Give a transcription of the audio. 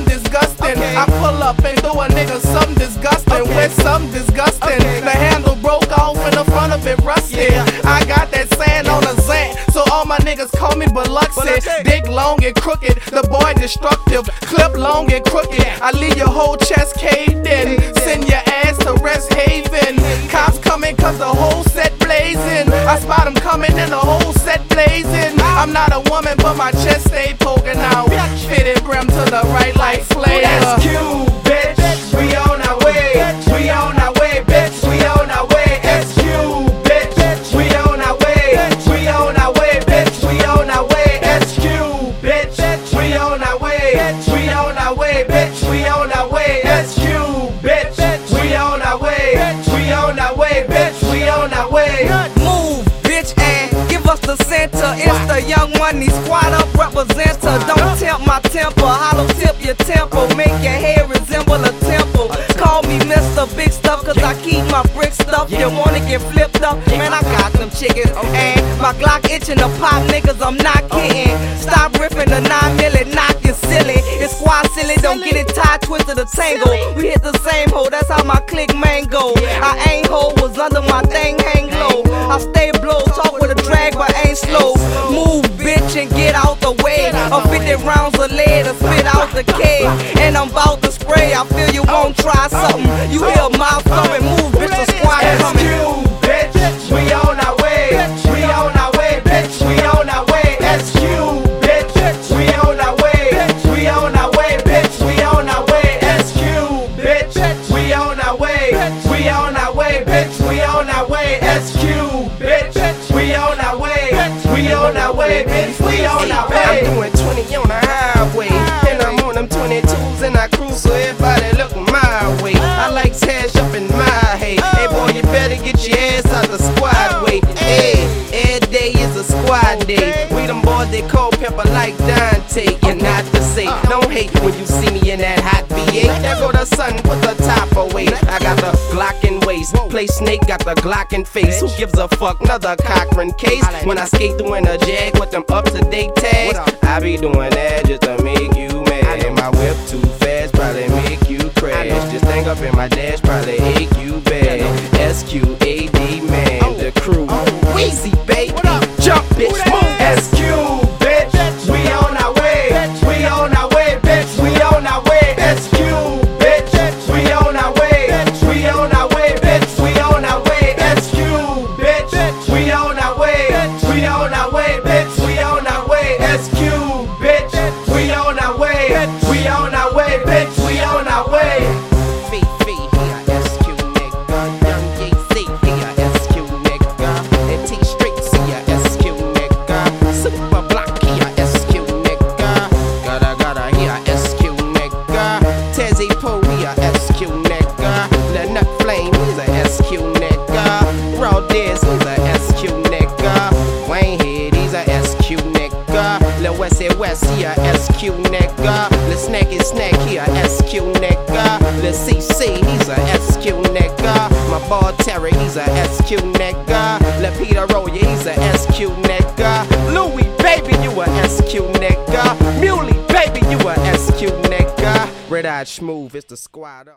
disgusting. I pull up and do a nigga something disgusting with something disgusting. The handle broke off and the front of it rusted. I got that sand on a Zant, so all my niggas call me Biloxi. Dick long and crooked, the boy destructive. Clip long and crooked, I leave your whole chest caved in. Send your ass to Rest Haven. Cops coming cause the whole set blazing. I spot them coming and the whole set blazing. I'm not a woman but my chest stay poking out. Fitted brim to the right like flavor. That's cute, bitch. We on our way. We on our way, bitch. We on our way. That's cute, bitch. We on our way. We on our way, bitch. We on our way. That's cute, bitch. We on our way. We on our way, bitch. We on our way. That's cute, bitch. We on our way. We on our way, bitch. We on our way. Move, bitch, and give us the center. It's the Young Money Squad up representer. Don't tempt my temper, hollow tip your temple, make your hair resemble a temple. Call me Mr. Big Stuff cause I keep my brick stuff. You wanna get flipped up? Man, I got them chickens. And my Glock itching to pop niggas, I'm not kidding. Stop ripping the 9 milli, knock you silly. It's squad silly, don't get it tied, twisted the tangle. We hit the same hole, that's how my click mango. I ain't hoe, was under my thing, hang low. I stay blow, talk with a drag but ain't slow. Move, bitch, and get out the way. 50 rounds of lead to spit out the keg. And I'm about to spray, I feel you won't try something. You hear my thumping, move, bitch, the squad coming. SQ, bitch, we on our way. We on our way, bitch, we on our way. SQ, bitch, we on our way. We on our way, bitch, we on our way. SQ, bitch, we on our way. We on our way, bitch, we on our way. SQ, bitch, we on our way. We on our way, bitch, we on our way. I'm doing 20 on the highway, and I'm on them 22s and I cruise so everybody look my way. I like cash up in my hay. Hey boy, you better get your ass out the squad way. Hey, every day is a squad day. We them boys they cold pepper like Dante. You're not to say, don't hate when you see me in that hot V8. There go the sun, put the top away. I got the Glock in waist, play snake, got the Glock in face. Who gives a fuck? Another Cochran case. When I skate through in a Jag with them up-to-date tags, I be doing that just to make you mad. My whip too fast, probably make you crash. This thing up in my dash, probably ache you bad. SQAD, man, the crew. Weezy, baby, jump, bitch, move. SQ, bitch, we on our way. We on our way, bitch, we on our way. SQ, bitch, we on our way. We on our way, bitch, we on our way. SQ, bitch, we on our way. We on our way, bitch, we on our way. SQ, bitch, we on our way. We on our way, bitch, we on our way. Fifi, here, SQ nigga. Young Jay-Z, here, SQ nigga. And T-Streets, here, SQ nigga. Super Block, here, SQ nigga. Gotta, here, SQ nigga. Tezzy Poe, here, SQ nigga. Lil Nut Flame, he's a SQ nigga. Raw Diz, he's a SQ nigga. Wayne Head, he's a SQ nigga. Lil Westy West, here, SQ nigga. Lil Snacky Snack, here, SQ nigga. Lil CC, he's a SQ nigga. My boy Terry, he's a SQ nigga. Lil Peter Roya, he's a SQ nigga. Louis, baby, you a SQ nigga. Muley, baby, you a SQ nigga. Red Eyed Schmoove, it's the squad up.